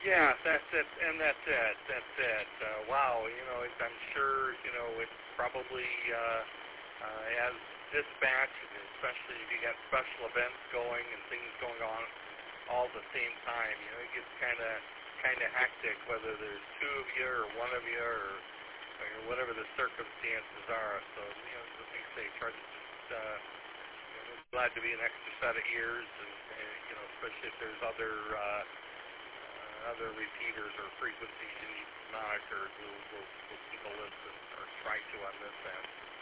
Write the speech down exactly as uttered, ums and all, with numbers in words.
Yeah, that's it, and that's it. That's it. Uh, wow, you know, it, I'm sure, you know, it probably uh, uh, as dispatch, especially if you got special events going and things going on all at the same time, you know, it gets kind of kind of hectic. Whether there's two of you or one of you or, or whatever the circumstances are. So, you know, as we say, try to just uh, you know, glad to be an extra set of ears, and, and you know, especially if there's other. Uh, uh, other repeaters or frequencies you need monitored, we'll, we'll, we'll keep a list and, or try to on this end.